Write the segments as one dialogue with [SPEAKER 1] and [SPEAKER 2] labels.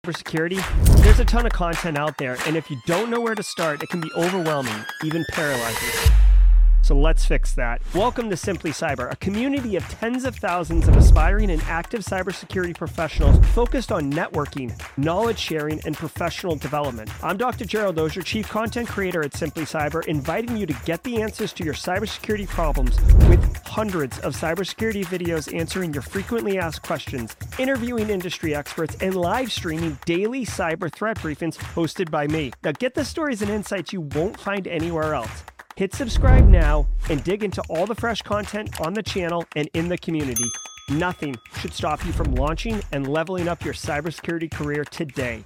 [SPEAKER 1] Cybersecurity, there's a ton of content out there, and if you don't know where to start, it can be overwhelming, even paralyzing. So let's fix that. Welcome to Simply Cyber, a community of tens of thousands of aspiring and active cybersecurity professionals focused on networking, knowledge sharing, and professional development. I'm Dr. Gerald Dozier, Chief Content Creator at Simply Cyber, inviting you to get the answers to your cybersecurity problems with hundreds of cybersecurity videos answering your frequently asked questions, interviewing industry experts, and live streaming daily cyber threat briefings hosted by me. Now get the stories and insights you won't find anywhere else. Hit subscribe now and dig into all the fresh content on the channel and in the community. Nothing should stop you from launching and leveling up your cybersecurity career today.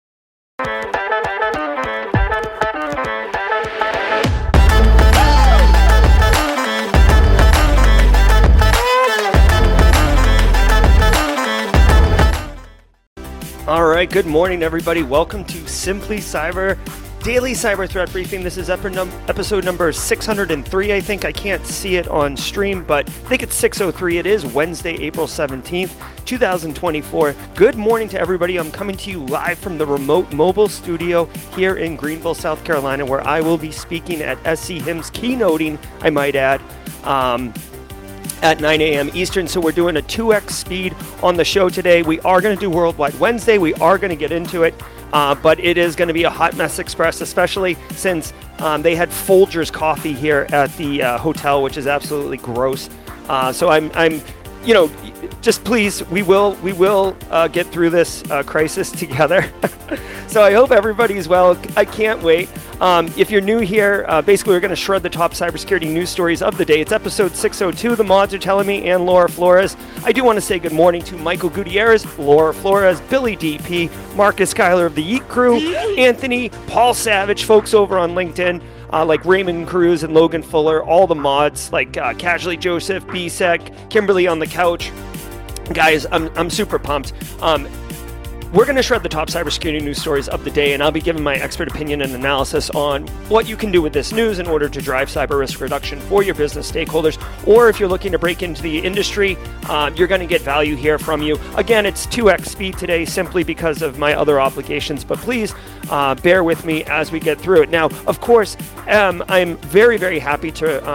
[SPEAKER 1] All right, good morning, everybody. Welcome to Simply Cyber Daily Cyber Threat Briefing. This is episode number 603, I think. I can't see it on stream, but I think it's 603. It is Wednesday, April 17th, 2024. Good morning to everybody. I'm coming to you live from the remote mobile studio here in Greenville, South Carolina, where I will be speaking at SC HIMSS, keynoting, I might add, at 9 a.m. Eastern, so we're doing a 2x speed on the show today. We are going to do Worldwide Wednesday. We are going to get into it. But it is going to be a hot mess express, especially since they had Folgers coffee here at the hotel, which is absolutely gross. So I'm, just please, we will get through this crisis together. So I hope everybody's well. I can't wait. If you're new here, basically we're going to shred the top cybersecurity news stories of the day. It's episode 602. The mods are telling me, and Laura Flores. I do want to say good morning to Michael Gutierrez, Laura Flores, Billy DP, Marcus Schuyler of the Yeet Crew, Anthony, Paul Savage, folks over on LinkedIn, like Raymond Cruz and Logan Fuller, all the mods like Casually Joseph, BSEC, Kimberly on the couch. Guys, I'm super pumped. We're going to shred the top cybersecurity news stories of the day, and I'll be giving my expert opinion and analysis on what you can do with this news in order to drive cyber risk reduction for your business stakeholders, or if you're looking to break into the industry, you're going to get value here from you. Again, it's 2x speed today simply because of my other obligations, but please bear with me as we get through it. Now, of course, I'm very, very happy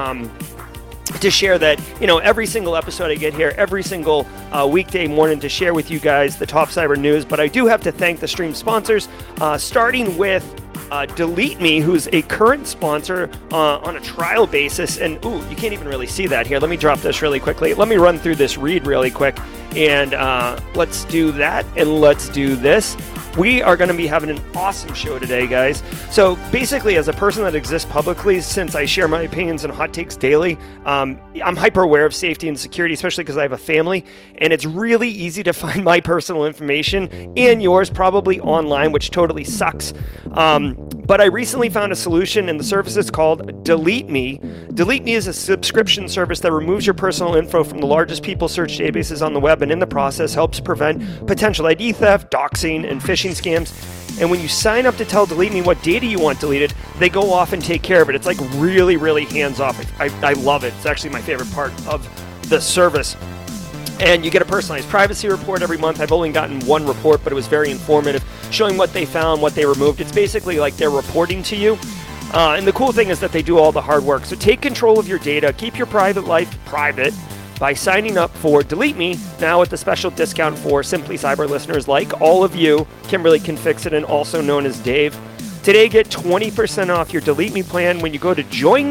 [SPEAKER 1] to share that, every single episode I get here, every single weekday morning to share with you guys the top cyber news. But I do have to thank the stream sponsors, starting with Delete Me, who's a current sponsor on a trial basis. And, you can't even really see that here. Let me drop this really quickly. Let me run through this read really quick. And let's do that, and let's do this. We are going to be having an awesome show today, guys. So basically, as a person that exists publicly, since I share my opinions and hot takes daily, I'm hyper aware of safety and security, especially because I have a family, and it's really easy to find my personal information and yours probably online, which totally sucks. But I recently found a solution, and the service is called Delete Me. Delete Me is a subscription service that removes your personal info from the largest people search databases on the web, and in the process helps prevent potential ID theft, doxing, and phishing scams. And when you sign up to tell Delete Me what data you want deleted, they go off and take care of it. It's like really, really hands-off. I love it. It's actually my favorite part of the service. And you get a personalized privacy report every month. I've only gotten one report, but it was very informative, showing what they found, what they removed. It's basically like they're reporting to you. And the cool thing is that they do all the hard work. So take control of your data, keep your private life private by signing up for Delete Me now with the special discount for Simply Cyber listeners like all of you. Kimberly can fix it, and also known as Dave. Today, get 20% off your Delete Me plan when you go to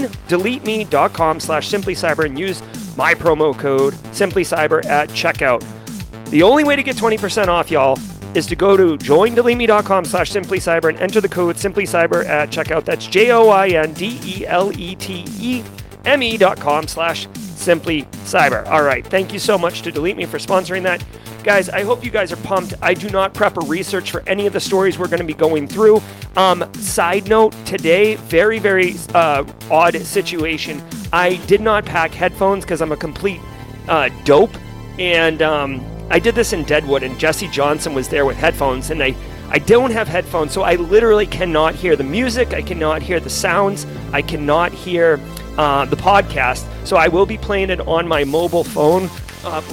[SPEAKER 1] joindeleteme.com/simplycyber and use my promo code simplycyber at checkout. The only way to get 20% off, y'all, is to go to joindeleteme.com/simplycyber and enter the code simplycyber at checkout. That's joindeleteme.com/simplycyber. All right, thank you so much to Delete Me for sponsoring that. Guys, I hope you guys are pumped. I do not prep or research for any of the stories we're going to be going through. Side note, today, very, very odd situation. I did not pack headphones because I'm a complete dope. And I did this in Deadwood, and Jesse Johnson was there with headphones, and I don't have headphones, so I literally cannot hear the music. I cannot hear the sounds. I cannot hear the podcast. So I will be playing it on my mobile phone. Whoops.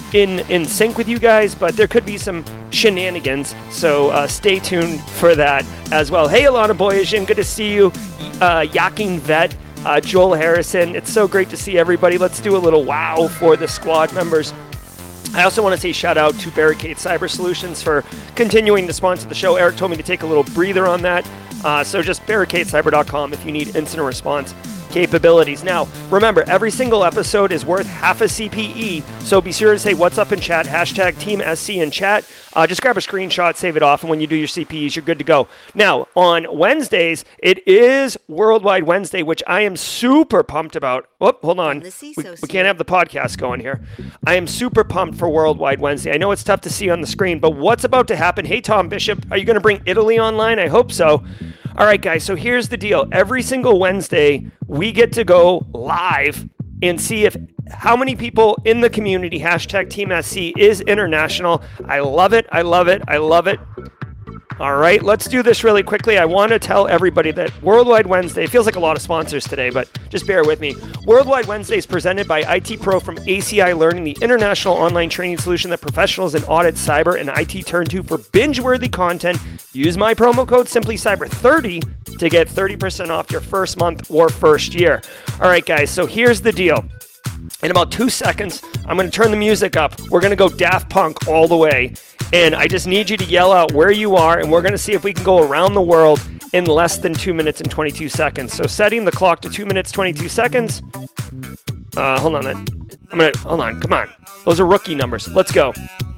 [SPEAKER 1] in sync with you guys, but there could be some shenanigans, so stay tuned for that as well. Hey, Alana Boyajian, good to see you. Yakin Vet, Joel Harrison, it's so great to see everybody. Let's do a little wow for the squad members. I also want to say shout out to Barricade Cyber Solutions for continuing to sponsor the show. Eric told me to take a little breather on that. So just barricadecyber.com if you need incident response capabilities. Now, remember, every single episode is worth half a CPE, so be sure to say what's up in chat, hashtag TeamSC in chat. Just grab a screenshot, save it off, and when you do your CPEs, you're good to go. Now, on Wednesdays, it is Worldwide Wednesday, which I am super pumped about. Oh, hold on. We can't have the podcast going here. I am super pumped for Worldwide Wednesday. I know it's tough to see on the screen, but what's about to happen? Hey, Tom Bishop, are you going to bring Italy online? I hope so. All right, guys, so here's the deal. Every single Wednesday, we get to go live and see if how many people in the community, hashtag TeamSC, is international. I love it. I love it. I love it. All right, let's do this really quickly. I want to tell everybody that Worldwide Wednesday, it feels like a lot of sponsors today, but just bear with me. Worldwide Wednesday is presented by IT Pro from ACI Learning, the international online training solution that professionals in audit, cyber, and IT turn to for binge-worthy content. Use my promo code SimplyCyber30 to get 30% off your first month or first year. All right, guys, so here's the deal. In about 2 seconds, I'm going to turn the music up. We're going to go Daft Punk all the way. And I just need you to yell out where you are, and we're going to see if we can go around the world in less than 2 minutes and 22 seconds. So setting the clock to 2 minutes, 22 seconds. Hold on then. Hold on, come on. Those are rookie numbers. Let's go.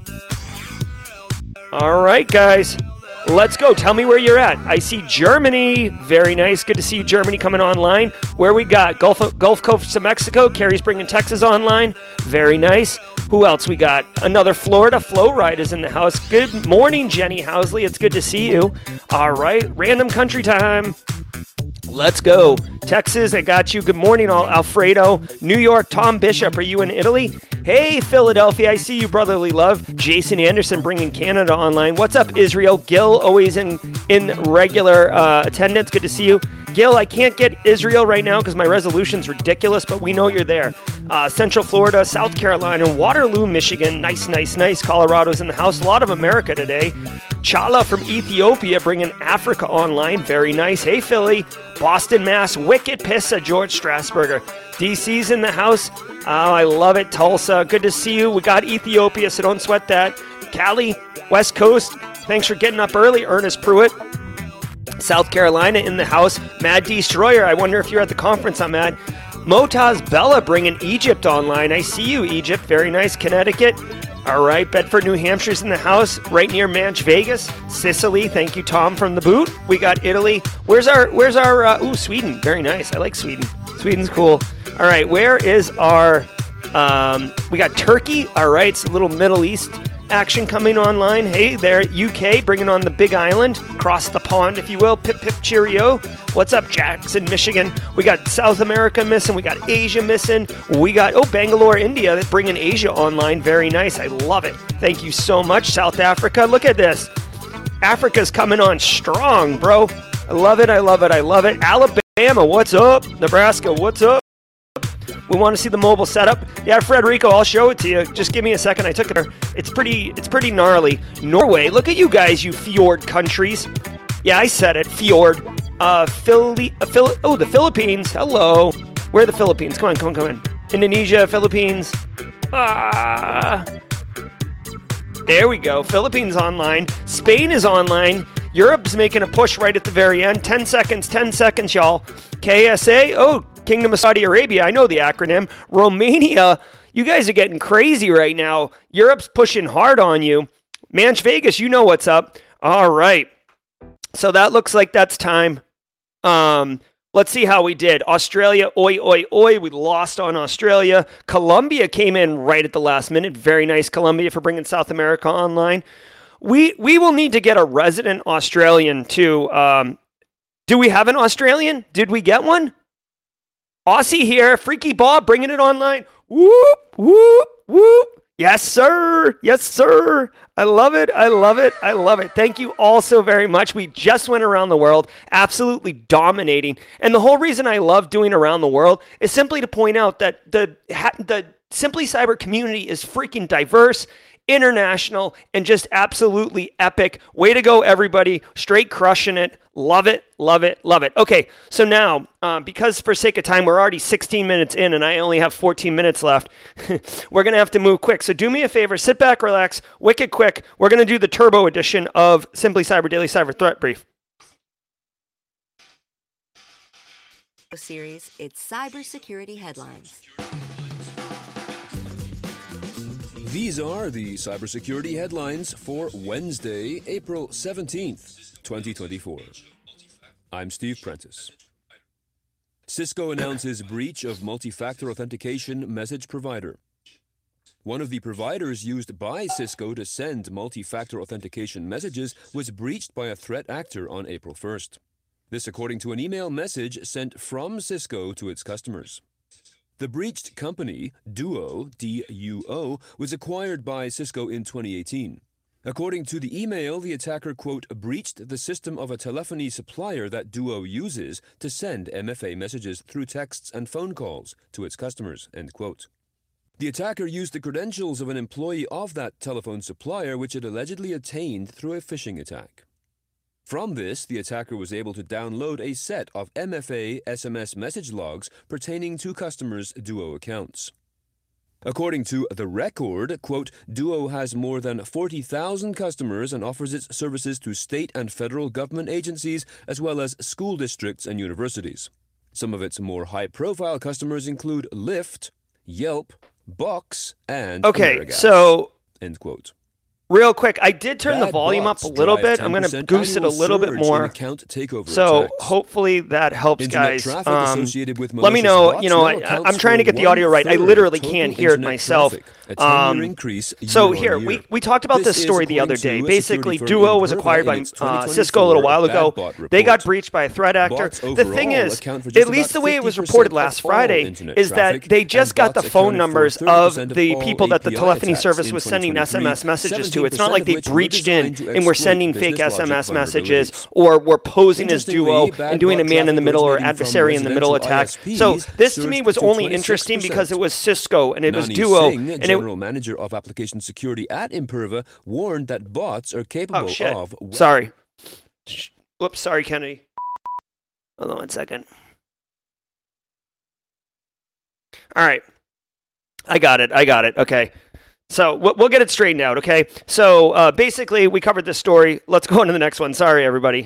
[SPEAKER 1] All right, guys. Let's go. Tell me where you're at. I see Germany. Very nice. Good to see you, Germany, coming online. Where we got? Gulf Coast of Mexico. Carrie's bringing Texas online. Very nice. Who else we got? Another Florida Flow Ride is in the house. Good morning, Jenny Housley. It's good to see you. All right. Random country time. Let's go. Texas, I got you. Good morning, Alfredo. New York, Tom Bishop. Are you in Italy? Hey, Philadelphia. I see you, brotherly love. Jason Anderson bringing Canada online. What's up, Israel? Gil, always in regular attendance. Good to see you. Gil, I can't get Israel right now because my resolution's ridiculous, but we know you're there. Central Florida, South Carolina, Waterloo, Michigan. Nice, nice, nice. Colorado's in the house. A lot of America today. Chala from Ethiopia bringing Africa online. Very nice. Hey, Philly. Boston, Mass. Wicked Pissa, George Strasburger. DC's in the house. Oh, I love it. Tulsa, good to see you. We got Ethiopia, so don't sweat that. Cali, West Coast. Thanks for getting up early, Ernest Pruitt. South Carolina in the house. Mad Destroyer, I wonder if you're at the conference. I'm at. Motaz Bella bringing Egypt online. I see you, Egypt. Very nice. Connecticut. All right. Bedford, New Hampshire's in the house. Right near Manch, Vegas. Sicily. Thank you, Tom, from the boot. We got Italy. Where's our Sweden. Very nice. I like Sweden. Sweden's cool. All right. Where is our, we got Turkey. All right. It's a little Middle East action coming online. Hey there, UK, bringing on the Big Island, across the pond, if you will. Pip, pip, cheerio. What's up, Jackson, Michigan? We got South America missing. We got Asia missing. We got, Bangalore, India, bringing Asia online. Very nice. I love it. Thank you so much, South Africa. Look at this. Africa's coming on strong, bro. I love it. I love it. I love it. Alabama, what's up? Nebraska, what's up? We want to see the mobile setup. Yeah, Frederico, I'll show it to you. Just give me a second. I took it. It's pretty gnarly. Norway, look at you guys, you fjord countries. Yeah, I said it. Fjord. The Philippines. Hello. Where are the Philippines? Come on. Indonesia, Philippines. There we go. Philippines online. Spain is online. Europe's making a push right at the very end. 10 seconds, y'all. KSA. Kingdom of Saudi Arabia, I know the acronym. Romania, you guys are getting crazy right now. Europe's pushing hard on you. Manch Vegas, you know what's up. All right. So that looks like that's time. Let's see how we did. Australia, oi, oi, oi. We lost on Australia. Colombia came in right at the last minute. Very nice, Colombia, for bringing South America online. We will need to get a resident Australian too. Do we have an Australian? Did we get one? Aussie here, Freaky Bob bringing it online. Whoop, whoop, whoop. Yes, sir. Yes, sir. I love it. I love it. I love it. Thank you all so very much. We just went around the world, absolutely dominating. And the whole reason I love doing around the world is simply to point out that the Simply Cyber community is freaking diverse, international, and just absolutely epic. Way to go, everybody. Straight crushing it. Love it, love it, love it. Okay, so now, because for sake of time, we're already 16 minutes in and I only have 14 minutes left, we're going to have to move quick. So do me a favor, sit back, relax, wicked quick. We're going to do the turbo edition of Simply Cyber Daily Cyber Threat Brief.
[SPEAKER 2] Series, it's cybersecurity headlines.
[SPEAKER 3] These are the cybersecurity headlines for Wednesday, April 17th, 2024. I'm Steve Prentice. Cisco announces breach of multi-factor authentication message provider. One of the providers used by Cisco to send multi-factor authentication messages was breached by a threat actor on April 1st. This according to an email message sent from Cisco to its customers. The breached company, Duo, D-U-O, was acquired by Cisco in 2018. According to the email, the attacker, quote, breached the system of a telephony supplier that Duo uses to send MFA messages through texts and phone calls to its customers, end quote. The attacker used the credentials of an employee of that telephone supplier, which it allegedly attained through a phishing attack. From this, the attacker was able to download a set of MFA SMS message logs pertaining to customers' Duo accounts. According to The Record, quote, Duo has more than 40,000 customers and offers its services to state and federal government agencies as well as school districts and universities. Some of its more high-profile customers include Lyft, Yelp, Box, and Amerigas,
[SPEAKER 1] so
[SPEAKER 3] end quote.
[SPEAKER 1] Real quick, I did turn the volume up a little bit. I'm going to goose it a little bit more. So hopefully that helps, guys. Let me know. I'm trying to get the audio right. I literally can't hear it myself. So here, we talked about this story the other day. Basically, Duo was acquired by Cisco a little while ago. They got breached by a threat actor. The thing is, at least the way it was reported last Friday, is that they just got the phone numbers of the people that the telephony service was sending SMS messages to. It's not like they breached in and were sending fake SMS messages or were posing as Duo and doing a man-in-the-middle or adversary-in-the-middle attack. So this to me was only interesting because it was Cisco and it was Duo. And
[SPEAKER 3] General Manager of Application Security at Imperva warned that bots are capable of...
[SPEAKER 1] Sorry. Whoops, sorry, Kennedy. Hold on 1 second. All right. I got it. Okay. So we'll get it straightened out, okay? So basically, we covered this story. Let's go on to the next one. Sorry, everybody.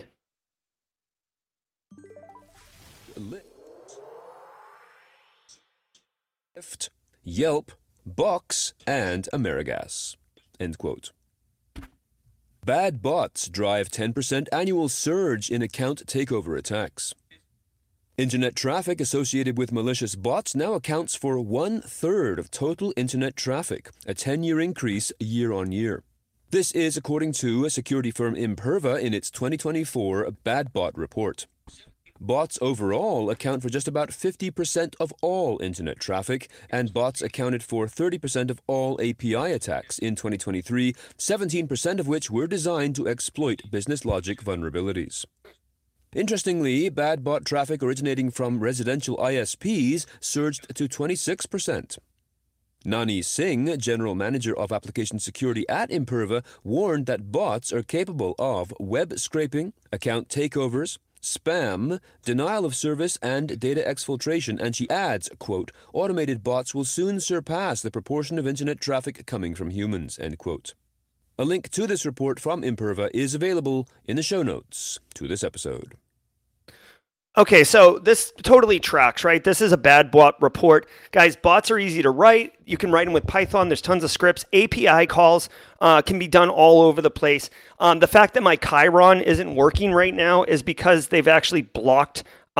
[SPEAKER 3] Lyft, Yelp, Box, and Amerigas, end quote. Bad bots drive 10% annual surge in account takeover attacks. Internet traffic associated with malicious bots now accounts for 1/3 of total internet traffic, a 10-year increase year on year. This is according to a security firm Imperva in its 2024 Bad Bot report. Bots overall account for just about 50% of all internet traffic, and bots accounted for 30% of all API attacks in 2023, 17% of which were designed to exploit business logic vulnerabilities. Interestingly, bad bot traffic originating from residential ISPs surged to 26%. Nani Singh, General Manager of Application Security at Imperva, warned that bots are capable of web scraping, account takeovers, spam, denial of service, and data exfiltration, and she adds, quote, automated bots will soon surpass the proportion of internet traffic coming from humans, end quote. A link to this report from Imperva is available in the show notes to this episode.
[SPEAKER 1] Okay, so this totally tracks, right? This is a bad bot report. Guys, bots are easy to write. You can write them with Python. There's tons of scripts. API calls can be done all over the place. The fact that my Chiron isn't working right now is because they've actually blocked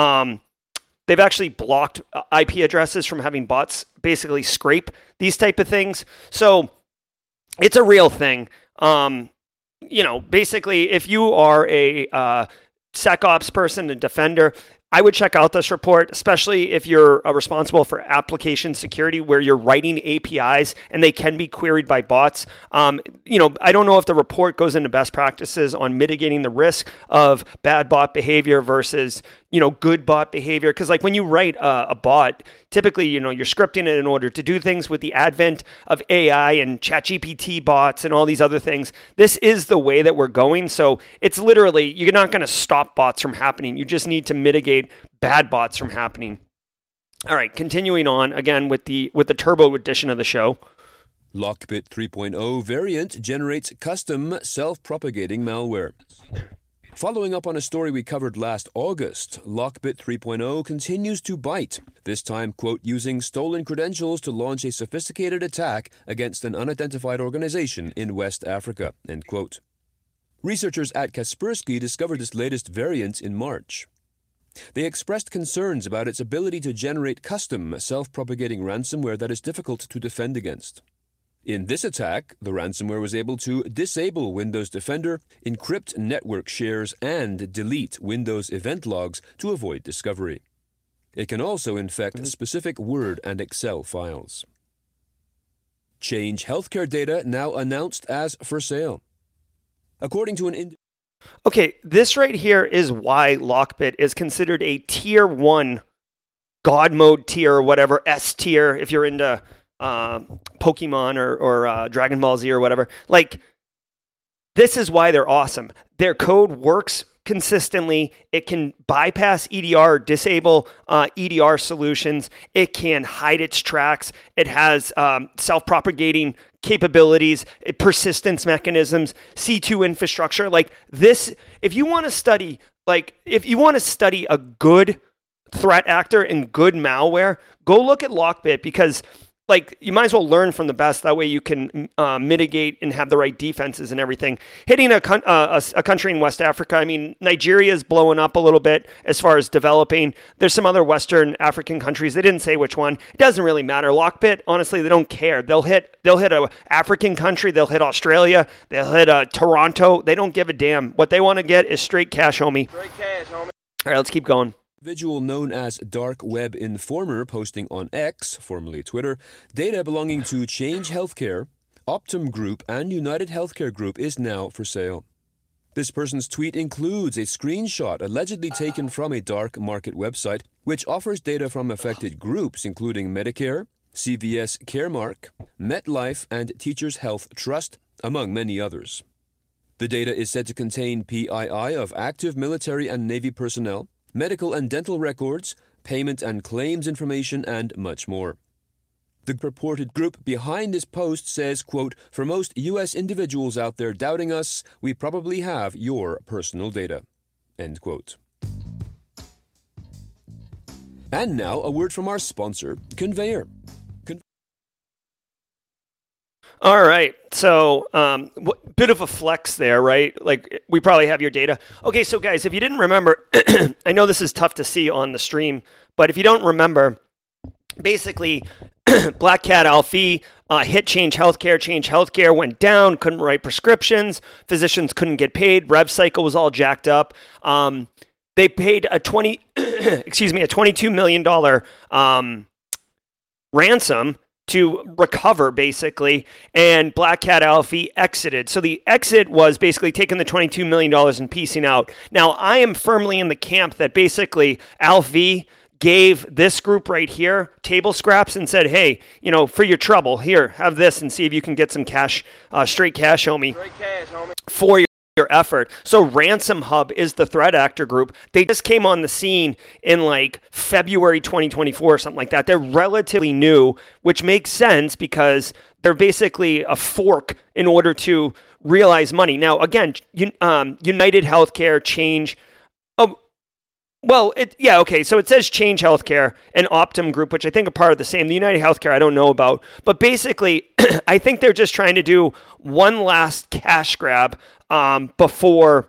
[SPEAKER 1] IP addresses from having bots basically scrape these type of things. So it's a real thing. Basically, if you are a SecOps person, a defender, I would check out this report, especially if you're responsible for application security where you're writing APIs and they can be queried by bots. I don't know if the report goes into best practices on mitigating the risk of bad bot behavior versus, good bot behavior. Because like when you write a bot, typically, you're scripting it in order to do things. With the advent of AI and ChatGPT bots and all these other things, this is the way that we're going. So it's literally, you're not going to stop bots from happening. You just need to mitigate bad bots from happening. All right, continuing on again with the turbo edition of the show.
[SPEAKER 3] Lockbit 3.0 variant generates custom self-propagating malware. Following up on a story we covered last August, Lockbit 3.0 continues to bite, this time, quote, using stolen credentials to launch a sophisticated attack against an unidentified organization in West Africa, end quote. Researchers at Kaspersky discovered this latest variant in March. They expressed concerns about its ability to generate custom self-propagating ransomware that is difficult to defend against. In this attack, the ransomware was able to disable Windows Defender, encrypt network shares, and delete Windows event logs to avoid discovery. It can also infect specific Word and Excel files. Change Healthcare data now announced as for sale. According to an
[SPEAKER 1] Okay, this right here is why Lockbit is considered a tier 1 God mode tier or whatever, S tier if you're into Pokemon or Dragon Ball Z or whatever. Like, this is why they're awesome. Their code works consistently. It can bypass EDR, disable EDR solutions. It can hide its tracks. It has self-propagating capabilities, persistence mechanisms, C2 infrastructure. Like this, if you want to study a good threat actor and good malware, go look at Lockbit, because like you might as well learn from the best. That way you can mitigate and have the right defenses and everything. Hitting a country in West Africa, I mean, Nigeria is blowing up a little bit as far as developing. There's some other Western African countries. They didn't say which one. It doesn't really matter. Lockbit, honestly, they don't care. They'll hit a African country. They'll hit Australia. They'll hit Toronto. They don't give a damn. What they want to get is straight cash, homie.
[SPEAKER 4] Straight cash, homie.
[SPEAKER 1] All right, let's keep going.
[SPEAKER 3] Individual known as Dark Web Informer posting on X, formerly Twitter, data belonging to Change Healthcare, Optum Group, and United Healthcare Group is now for sale. This person's tweet includes a screenshot allegedly taken from a dark market website, which offers data from affected groups including Medicare, CVS Caremark, MetLife, and Teachers Health Trust, among many others. The data is said to contain PII of active military and Navy personnel, medical and dental records, payment and claims information, and much more. The purported group behind this post says, quote, "For most U.S. individuals out there doubting us, we probably have your personal data," end quote. And now a word from our sponsor, Conveyor.
[SPEAKER 1] All right. So, bit of a flex there, right? Like, we probably have your data. Okay, so guys, if you didn't remember, I know this is tough to see on the stream, but if you don't remember, basically, Black Cat Alfie hit Change Healthcare. Change Healthcare went down, couldn't write prescriptions, physicians couldn't get paid, rev cycle was all jacked up. They paid a $22 million ransom to recover, basically, and Black Cat Alfie exited. So the exit was basically taking the $22 million and piecing out. Now, I am firmly in the camp that basically Alfie gave this group right here table scraps and said, hey, for your trouble, here, have this and see if you can get some cash, straight cash, homie,
[SPEAKER 4] Straight cash, homie.
[SPEAKER 1] for your effort. So Ransom Hub is the threat actor group. They just came on the scene in like February 2024 or something like that. They're relatively new, which makes sense because they're basically a fork in order to realize money. Now, again, United Healthcare, Change. Oh, well, okay. So it says Change Healthcare and Optum Group, which I think are part of the same. The United Healthcare, I don't know about. But basically, I think they're just trying to do one last cash grab before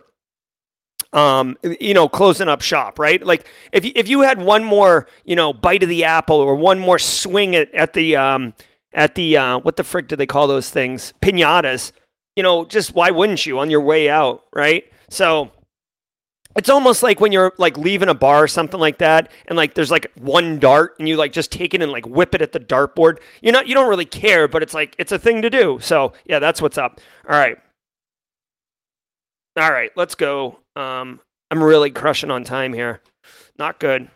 [SPEAKER 1] closing up shop, right? Like if you had one more, bite of the apple or one more swing at the what the frick do they call those things? Piñatas, just why wouldn't you on your way out, right? So it's almost like when you're like leaving a bar or something like that, and like there's like one dart, and you like just take it and like whip it at the dartboard. You don't really care, but it's like it's a thing to do. So yeah, that's what's up. All right, let's go. I'm really crushing on time here. Not good.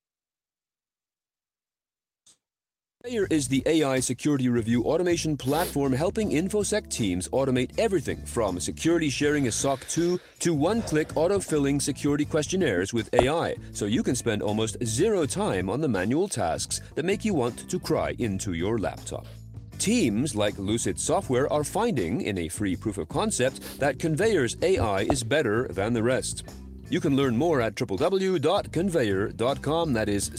[SPEAKER 3] Conveyor is the AI security review automation platform helping InfoSec teams automate everything from security sharing a SOC 2 to one-click autofilling security questionnaires with AI, so you can spend almost zero time on the manual tasks that make you want to cry into your laptop. Teams like Lucid Software are finding, in a free proof of concept, that Conveyor's AI is better than the rest. You can learn more at www.conveyor.com, that is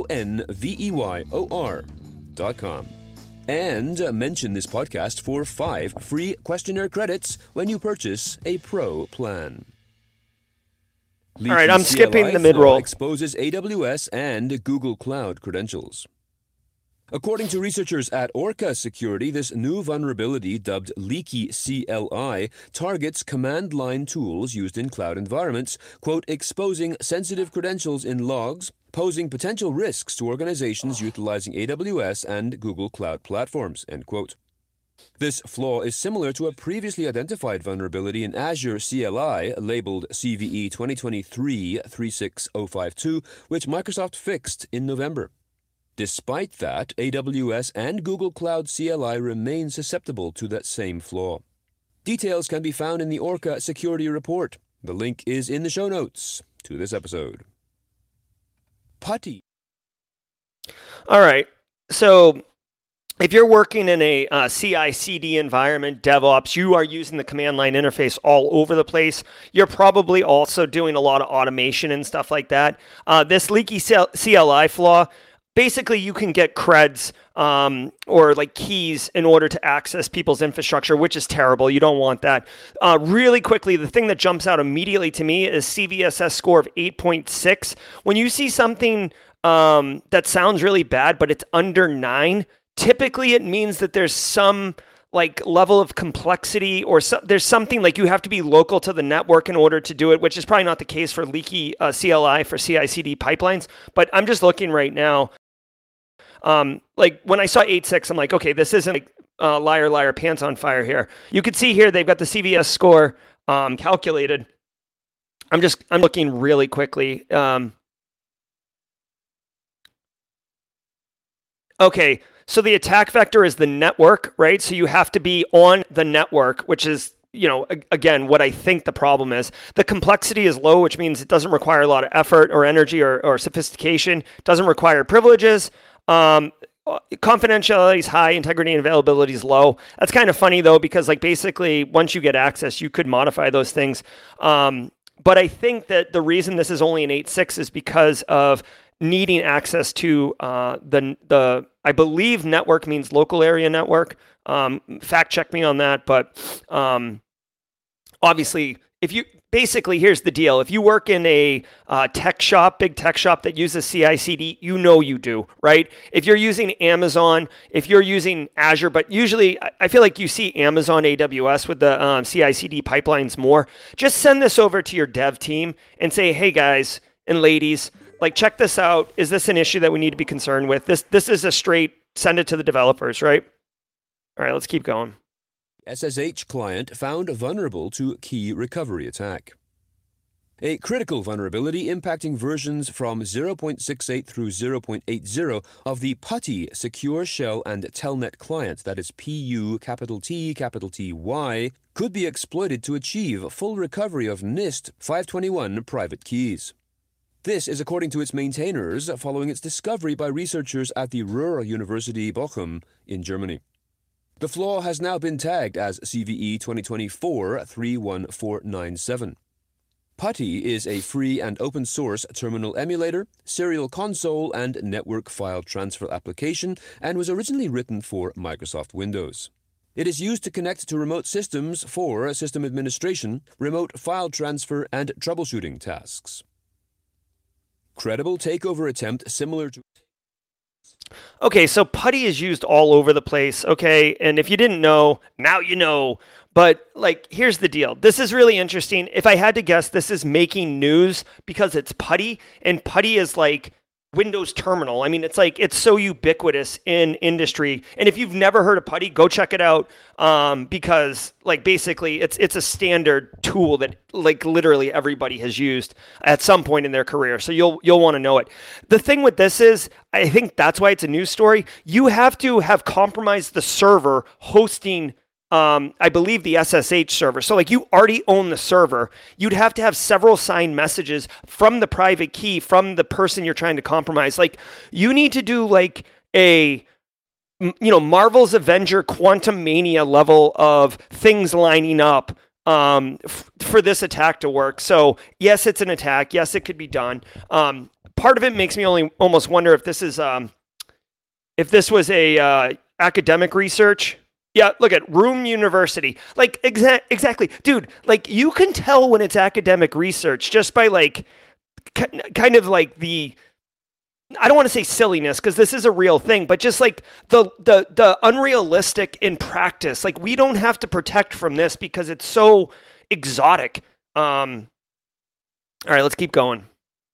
[SPEAKER 3] CONVEYOR.com. And mention this podcast for 5 free questionnaire credits when you purchase a Pro plan.
[SPEAKER 1] All right, I'm skipping the mid-roll.
[SPEAKER 3] Exposes AWS and Google Cloud credentials. According to researchers at Orca Security, this new vulnerability, dubbed Leaky CLI, targets command line tools used in cloud environments, quote, exposing sensitive credentials in logs, posing potential risks to organizations utilizing AWS and Google Cloud platforms, end quote. This flaw is similar to a previously identified vulnerability in Azure CLI, labeled CVE 2023-36052, which Microsoft fixed in November. Despite that, AWS and Google Cloud CLI remain susceptible to that same flaw. Details can be found in the Orca Security Report. The link is in the show notes to this episode. Putty.
[SPEAKER 1] All right. So if you're working in a CI/CD environment, DevOps, you are using the command line interface all over the place. You're probably also doing a lot of automation and stuff like that. This leaky CLI flaw, basically, you can get creds or like keys in order to access people's infrastructure, which is terrible. You don't want that. Really quickly, the thing that jumps out immediately to me is CVSS score of 8.6. When you see something that sounds really bad, but it's under 9, typically it means that there's some like level of complexity or there's something like you have to be local to the network in order to do it, which is probably not the case for leaky CLI for CI/CD pipelines. But I'm just looking right now. Like when I saw 8.6, I'm like, okay, this isn't like liar, liar, pants on fire here. You can see here they've got the CVS score calculated. I'm looking really quickly. Okay, so the attack vector is the network, right? So you have to be on the network, which is, you know, again, what I think the problem is. The complexity is low, which means it doesn't require a lot of effort or energy or sophistication. It doesn't require privileges. Confidentiality is high, integrity and availability is low. That's kind of funny though, because like basically once you get access, you could modify those things. But I think that the reason this is only an 8.6 is because of needing access to the I believe network means local area network. Fact check me on that, but obviously, if you basically, here's the deal: if you work in a tech shop, big tech shop that uses CI/CD, you know you do, right? If you're using Amazon, if you're using Azure, but usually I feel like you see Amazon AWS with the CI/CD pipelines more. Just send this over to your dev team and say, hey guys and ladies, like check this out. Is this an issue that we need to be concerned with? This is a straight send it to the developers, right? All right, let's keep going.
[SPEAKER 3] SSH client found vulnerable to key recovery attack. A critical vulnerability impacting versions from 0.68 through 0.80 of the PuTTY Secure Shell and Telnet client, that is PU capital T capital TY, could be exploited to achieve full recovery of NIST 521 private keys. This is according to its maintainers following its discovery by researchers at the Ruhr University Bochum in Germany. The flaw has now been tagged as CVE 2024-31497. PuTTY is a free and open-source terminal emulator, serial console, and network file transfer application and was originally written for Microsoft Windows. It is used to connect to remote systems for system administration, remote file transfer, and troubleshooting tasks. Credible takeover attempt similar to...
[SPEAKER 1] Okay, so PuTTY is used all over the place, okay? And if you didn't know, now you know. But, like, here's the deal. This is really interesting. If I had to guess, this is making news because it's PuTTY, and PuTTY is, like, Windows terminal. I mean, it's so ubiquitous in industry. And if you've never heard of PuTTY, go check it out, because like basically it's a standard tool that like literally everybody has used at some point in their career. So you'll want to know it. The thing with this is, I think that's why it's a news story. You have to have compromised the server hosting, I believe, the SSH server. So like you already own the server. You'd have to have several signed messages from the private key from the person you're trying to compromise. Like you need to do like a, Marvel's Avenger Quantum Mania level of things lining up for this attack to work. So yes, it's an attack. Yes, it could be done. Part of it makes me almost wonder if this is if this was a academic research. Yeah, look at Room University. Like, exactly. Dude, like, you can tell when it's academic research just by, like, kind of like the, I don't want to say silliness, because this is a real thing, but just, like, the unrealistic in practice. Like, we don't have to protect from this because it's so exotic. All right, let's keep going.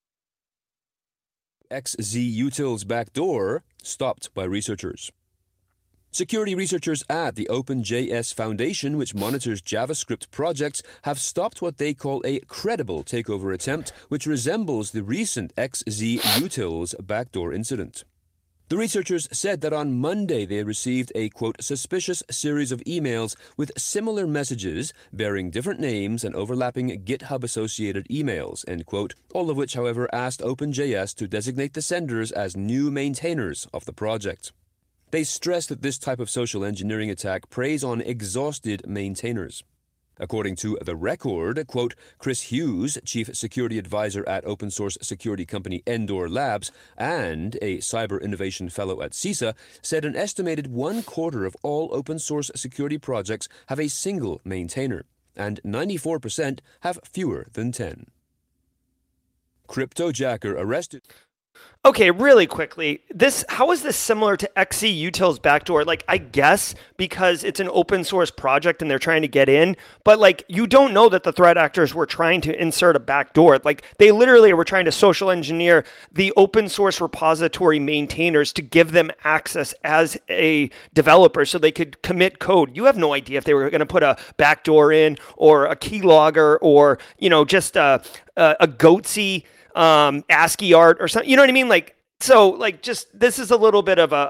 [SPEAKER 3] XZUtils backdoor stopped by researchers. Security researchers at the OpenJS Foundation, which monitors JavaScript projects, have stopped what they call a credible takeover attempt, which resembles the recent XZUtils backdoor incident. The researchers said that on Monday they received a, quote, suspicious series of emails with similar messages bearing different names and overlapping GitHub-associated emails, end quote, all of which, however, asked OpenJS to designate the senders as new maintainers of the project. They stressed that this type of social engineering attack preys on exhausted maintainers. According to The Record, quote, Chris Hughes, chief security advisor at open source security company Endor Labs and a cyber innovation fellow at CISA, said an estimated 1/4 of all open source security projects have a single maintainer, and 94% have fewer than 10. Cryptojacker arrested.
[SPEAKER 1] Okay, really quickly, how is this similar to XZUtils backdoor? Like, I guess because it's an open source project and they're trying to get in, but like, you don't know that the threat actors were trying to insert a backdoor. Like, they literally were trying to social engineer the open source repository maintainers to give them access as a developer so they could commit code. You have no idea if they were going to put a backdoor in or a keylogger or, just a Goatsy ASCII art or something, you know what I mean? Like, so like, just, this is a little bit of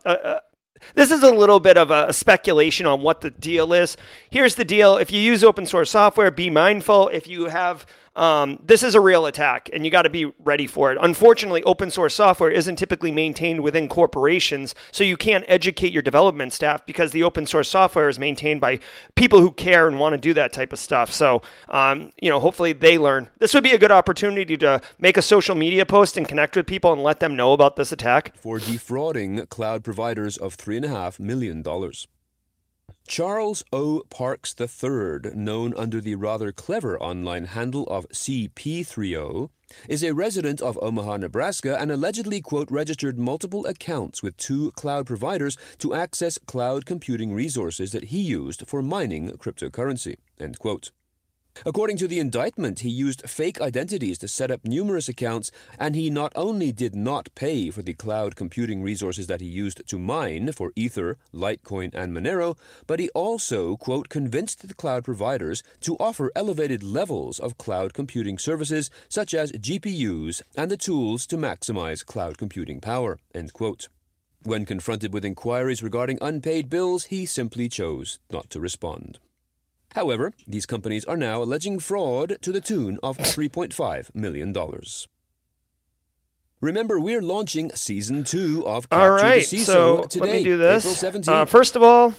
[SPEAKER 1] a speculation on what the deal is. Here's the deal. If you use open source software, be mindful. If you have, this is a real attack and you got to be ready for it. Unfortunately, open source software isn't typically maintained within corporations, so you can't educate your development staff because the open source software is maintained by people who care and want to do that type of stuff. So, hopefully they learn. This would be a good opportunity to make a social media post and connect with people and let them know about this attack.
[SPEAKER 3] For defrauding cloud providers of $3.5 million. Charles O. Parks III, known under the rather clever online handle of CP30, is a resident of Omaha, Nebraska, and allegedly, quote, registered multiple accounts with 2 cloud providers to access cloud computing resources that he used for mining cryptocurrency, end quote. According to the indictment, he used fake identities to set up numerous accounts, and he not only did not pay for the cloud computing resources that he used to mine for Ether, Litecoin, and Monero, but he also, quote, convinced the cloud providers to offer elevated levels of cloud computing services such as GPUs and the tools to maximize cloud computing power, end quote. When confronted with inquiries regarding unpaid bills, he simply chose not to respond. However, these companies are now alleging fraud to the tune of $3.5 million. Remember, we're launching Season 2 of Capture
[SPEAKER 1] All right,
[SPEAKER 3] the CISO
[SPEAKER 1] so
[SPEAKER 3] today,
[SPEAKER 1] let me do this.
[SPEAKER 3] April 17th.
[SPEAKER 1] First of all,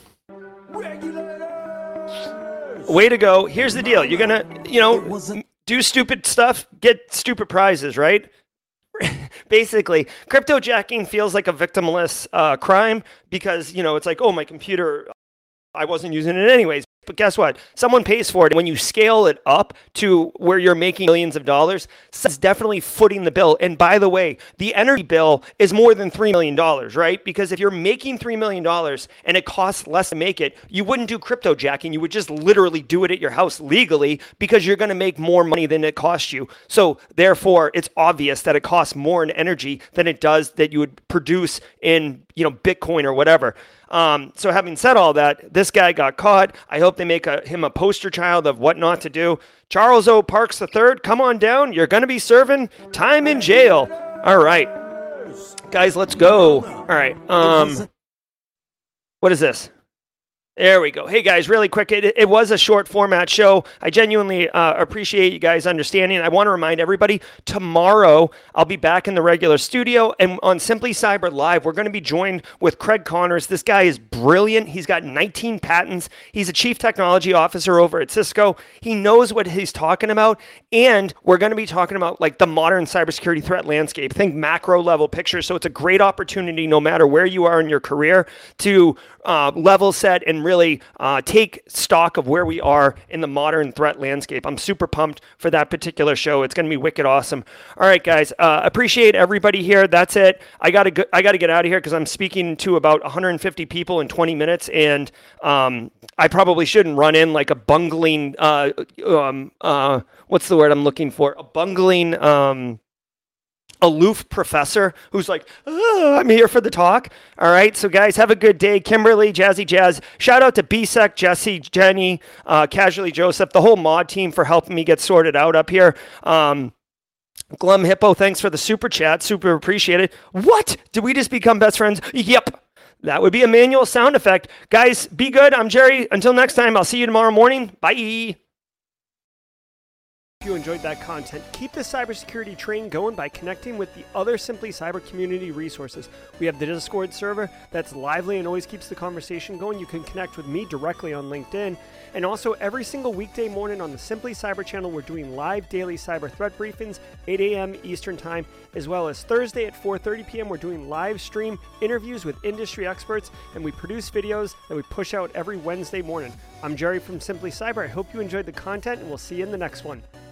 [SPEAKER 1] way to go. Here's the deal. You're going to, do stupid stuff, get stupid prizes, right? Basically, cryptojacking feels like a victimless crime because, it's like, oh, my computer, I wasn't using it anyways. But guess what? Someone pays for it. And when you scale it up to where you're making millions of dollars, it's definitely footing the bill. And by the way, the energy bill is more than $3 million, right? Because if you're making $3 million and it costs less to make it, you wouldn't do crypto jacking. You would just literally do it at your house legally because you're going to make more money than it costs you. So therefore, it's obvious that it costs more in energy than it does that you would produce in, Bitcoin or whatever. So having said all that, this guy got caught. I hope they make him a poster child of what not to do. Charles O. Parks III, come on down. You're going to be serving time in jail. All right. Guys, let's go. All right. What is this? There we go. Hey, guys, really quick. It was a short format show. I genuinely appreciate you guys understanding. I want to remind everybody, tomorrow I'll be back in the regular studio. And on Simply Cyber Live, we're going to be joined with Craig Connors. This guy is brilliant. He's got 19 patents. He's a chief technology officer over at Cisco. He knows what he's talking about. And we're going to be talking about like the modern cybersecurity threat landscape. Think macro level picture. So it's a great opportunity, no matter where you are in your career, to level set and really take stock of where we are in the modern threat landscape. I'm super pumped for that particular show. It's going to be wicked awesome. All right, guys, appreciate everybody here. That's it. I got to get out of here because I'm speaking to about 150 people in 20 minutes, and I probably shouldn't run in like a bungling. What's the word I'm looking for? A bungling. Aloof professor who's like, I'm here for the talk. All right, so guys, have a good day. Kimberly, Jazzy Jazz, shout out to BSEC, Jesse, Jenny, Casually Joseph, the whole mod team for helping me get sorted out up here. Glum Hippo, thanks for the super chat. Super appreciated. What? Did we just become best friends? Yep. That would be a manual sound effect. Guys, be good. I'm Jerry. Until next time, I'll see you tomorrow morning. Bye. If you enjoyed that content, keep the cybersecurity train going by connecting with the other Simply Cyber community resources. We have the Discord server that's lively and always keeps the conversation going. You can connect with me directly on LinkedIn. And also every single weekday morning on the Simply Cyber channel, we're doing live daily cyber threat briefings, 8 a.m. Eastern time, as well as Thursday at 4:30 p.m. We're doing live stream interviews with industry experts, and we produce videos that we push out every Wednesday morning. I'm Jerry from Simply Cyber. I hope you enjoyed the content, and we'll see you in the next one.